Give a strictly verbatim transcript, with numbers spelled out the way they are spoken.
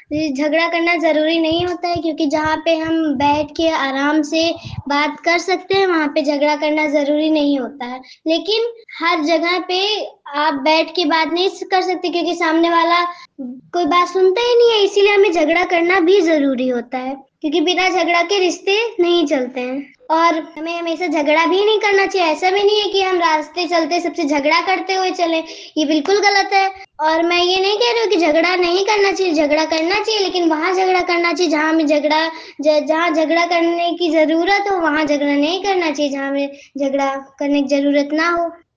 ये झगड़ा करना ज़रूरी नहीं होता है क्योंकि जहाँ पे हम बैठ के आराम से बात कर सकते हैं, वहाँ पे झगड़ा करना ज़रूरी नहीं होता है। लेकिन हर जगह पे आप बैठ के बात नहीं स कर सकते क्योंकि सामने वाला कोई बात सुनता ही नहीं है, इसीलिए हमें झगड़ा करना भी ज़रूरी होता है, क्योंकि बिना झगड़ा के रिश्ते नहीं चलते हैं। और हमें हमेशा झगड़ा भी नहीं करना चाहिए, ऐसा भी नहीं है कि हम रास्ते चलते सबसे झगड़ा करते हुए चलें, ये बिल्कुल गलत है। और मैं ये नहीं कह रही हूँ कि झगड़ा नहीं करना चाहिए, झगड़ा करना चाहिए, लेकिन वहाँ झगड़ा करना चाहिए जहाँ हमें झगड़ा ज जहाँ झगड़ा करने की ज़रूरत हो, वहाँ झगड़ा नहीं करना चाहिए, जहाँ हमें झगड़ा करने की ज़रूरत ना हो।